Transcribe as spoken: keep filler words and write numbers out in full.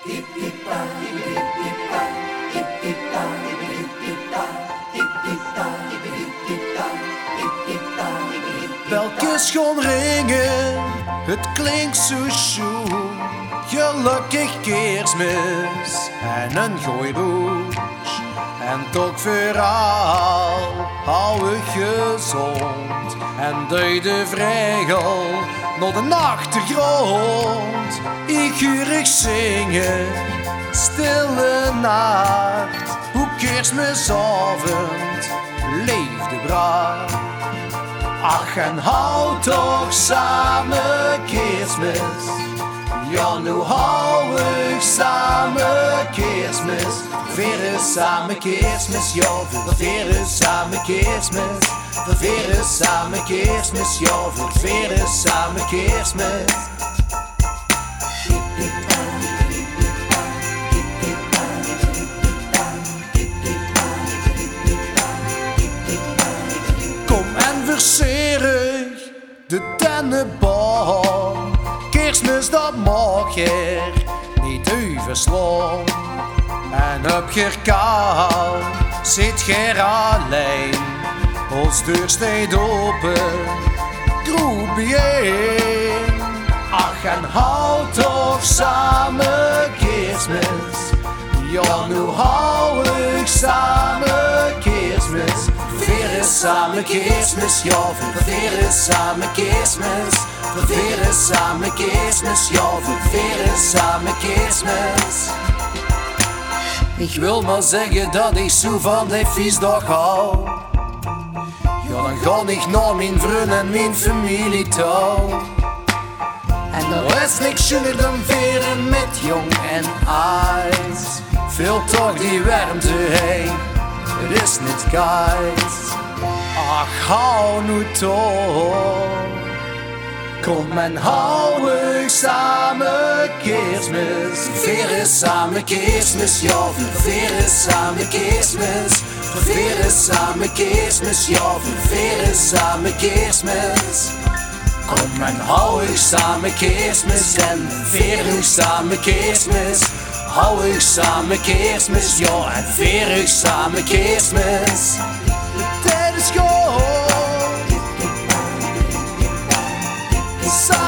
Welke schoonringen, het klinkt zo zoet. Gelukkig Kerstmis en een gooi rouge. En toch vooral hou we gezond. En doe de vregel naar de achtergrond. Ik hurig zingen, stille nacht. Hoe Kerstmisavond leefde braaf. Ach, en hou toch samen Kerstmis. Ja, nu hou ik samen Kerstmis. Vieren samen Kerstmis, ja, we vieren samen Kerstmis. We vieren samen Kerstmis, ja, we vieren samen Kerstmis. Kom en versierig de dennenboom. Kerstmis dat mag je niet overslaan. En op je kou zit je alleen. Ons deur staat open, groep bijeen. Ach, en hou toch samen Kerstmis. Ja, nu hou ik samen Kerstmis. We vieren samen Kerstmis, ja, we vieren samen Kerstmis. We vieren samen Kerstmis, ja, we vieren samen Kerstmis. Ik wil maar zeggen dat ik zo van die feestdag hou. Ja, dan ga ik naar mijn vrienden en mijn familie toe. En er is niks schöner dan vieren met jong en oud. Veel toch die warmte heen, het is niet koud. Ach, hou nu toch. Kom en hou ik samen Kerstmis. We vieren samen Kerstmis, ja, we vieren samen Kerstmis. We vieren samen Kerstmis, ja, we vieren samen Kerstmis. Kom en hou ik samen Kerstmis en vier ik samen Kerstmis. Hou ik samen Kerstmis, ja, en vier ik samen Kerstmis. De tijd is gewoon.